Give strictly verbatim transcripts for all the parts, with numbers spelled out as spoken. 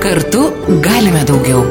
Kartu galime daugiau.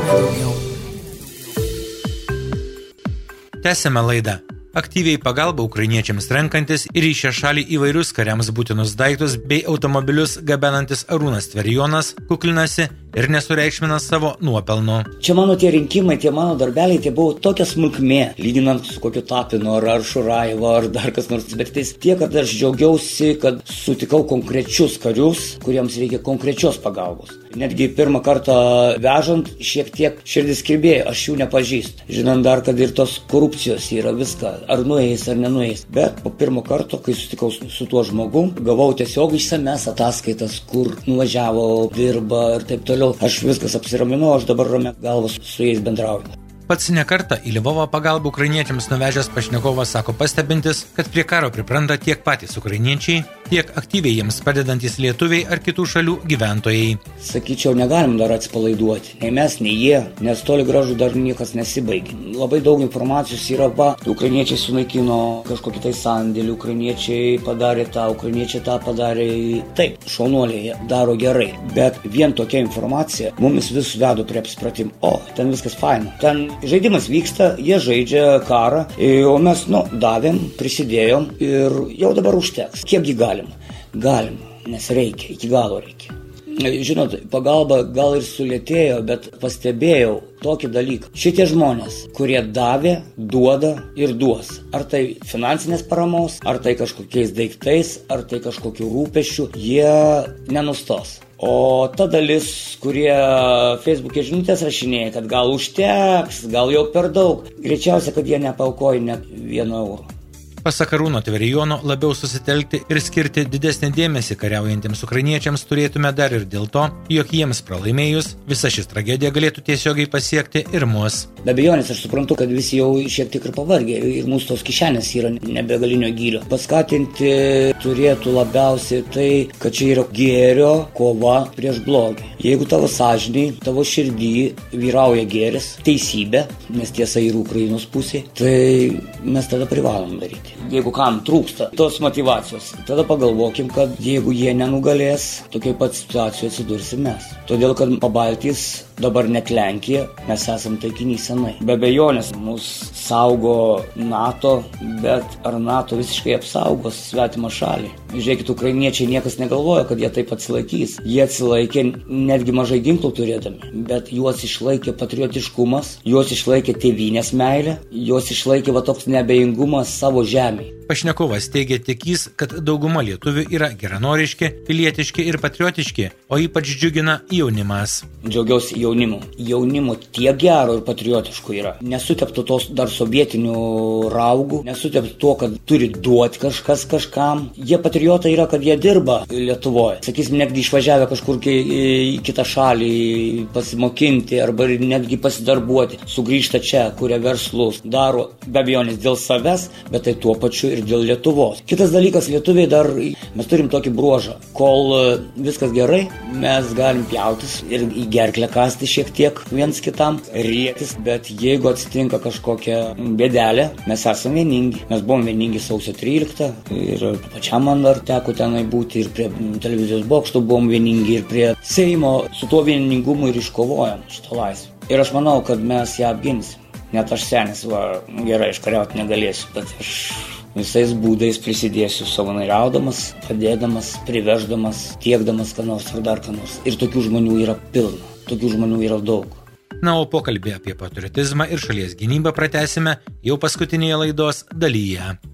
Tęsiame laidą. Aktyviai pagalba ukrainiečiams renkantis ir į šią šalį įvairius kariams būtinus daiktus bei automobilius gabenantis Arūnas Tverijonas kuklinasi ir nesureikšmina savo nuopelno. Čia mano tie rinkimai, tie mano darbeliai, tie buvo tokia smulkmė, lyginant su kokiu Tapinu ar, ar Šurajevo ar dar kas nors. Bet tais tiek, kad aš džiaugiausi, kad sutikau konkrečius karius, kuriems reikia konkrečios pagalbos. Netgi pirmą kartą vežant šiek tiek širdis kirbėjo, aš jų nepažįstu. Žinant dar, kad ir tos korupcijos yra viską, ar nueis, ar nenueis. Bet po pirmo karto, kai sutikau su tuo žmogum, gavau tiesiog išsames ataskaitas, kur nuvažiavo, dirba ir taip toliau. Aš viskas apsiraminau, aš dabar ramia galvas su jais bendrauju. Pats ne kartą į Lvovą pagalbą ukrainiečiams nuvežęs pašnekovas sako pastebintis, kad prie karo pripranta tiek patys ukrainiečiai, tiek aktyviai jiems padedantys lietuviai ar kitų šalių gyventojai. Sakyčiau, negalim dar atsipalaiduoti. Nei mes, nei jie, nes toli gražu dar niekas nesibaigė. Labai daug informacijos yra, va, ukrainiečiai sunaikino kažkokį tai sandėlį, ukrainiečiai padarė tą, ukrainiečiai tą padarė. Taip, šaunuoliai daro gerai, bet vien tokia informacija mumis vis vedo prie apsipratimų. O, ten viskas faina. Ten žaidimas vyksta, jie žaidžia karą, o mes, nu, davėm, prisidėjom ir jau dabar užteks. Kiekgi galim? Galim, nes reikia, iki galo reikia. Žinot, pagalba gal ir sulėtėjo, bet pastebėjau tokį dalyką. Šitie žmonės, kurie davė, duoda ir duos. Ar tai finansinės paramos, ar tai kažkokiais daiktais, ar tai kažkokiu rūpesčiu, jie nenustos. O ta dalis, kurie Facebook'e žinutės rašinėja, kad gal užteks, gal jau per daug, greičiausia, kad jie nepaukoja net vieno euro. Pasak Arūno Tverijono, labiau susitelkti ir skirti didesnį dėmesį kariaujantiems ukrainiečiams turėtume dar ir dėl to, jog jiems pralaimėjus, visa šis tragedija galėtų tiesiogiai pasiekti ir mus. Be abejonės, aš suprantu, kad visi jau šiek tiek ir pavargė ir mūsų tos kišenės yra nebegalinio gylio. Paskatinti turėtų labiausiai tai, kad čia yra gėrio kova prieš blogį. Jeigu tavo sąžiniai, tavo širdį vyrauja gėris, teisybė, nes tiesa yra Ukrainos pusė, tai mes tada privalom daryti. Jeigu kam trūksta tos motyvacijos, tada pagalvokim, kad jeigu jie nenugalės, tokiai pat situacijoje atsidursim mes. Todėl, kad Pabaltijs, dabar net Lenkija, mes esam taikinys senai. Be abejonės, mus saugo NATO, bet ar NATO visiškai apsaugos svetimą šalį? Žiūrėkit, ukrainiečiai niekas negalvoja, kad jie taip atsilaikys. Jie atsilaikė netgi mažai ginklų turėdami, bet juos išlaikė patriotiškumas, juos išlaikė tėvynės meilė, juos išlaikė va toks neabejingumas savo žemei. Pašnekovas teigia tikys, kad dauguma lietuvių yra geranoriški, pilietiški ir patriotiški, o ypač džiugina jaunimas. Džiaugiausi jaunimu. Jaunimu tiek gero ir patriotiškų yra. Nesuteptų tos dar sovietinių raugų, nesuteptų to, kad turi duoti kažkas kažkam. Jie patriotai yra, kad jie dirba Lietuvoje. Sakysim, netgi išvažiavę kažkur į kitą šalį pasimokinti arba netgi pasidarbuoti. Sugrįžta čia, kuria verslus, daro be abejonės dėl savęs, bet tai tuo pačiu ir dėl Lietuvos. Kitas dalykas, lietuviai dar, mes turim tokį bruožą. Kol viskas gerai, mes galim pjautis ir į gerklę kasti šiek tiek viens kitam, rėtis, bet jeigu atsitinka kažkokia bėdelė, mes esame vieningi. Mes buvom vieningi sausio tryliktą ir pačiam man dar teko tenai būti ir prie televizijos bokšto buvom vieningi ir prie Seimo. Su tuo vieningumu ir iškovojom šitą laisvę. Ir aš manau, kad mes ją apginsim. Net aš senis, va, gerai, iškariauti negalėsiu, bet aš visais būdais prisidėsiu savanoriaudamas, padėdamas, priveždamas, tiekdamas ką nors ar dar ką nors. Ir tokių žmonių yra pilna, tokių žmonių yra daug. Na, o pokalbį apie patriotizmą ir šalies gynybą pratęsime jau paskutinėje laidos dalyje.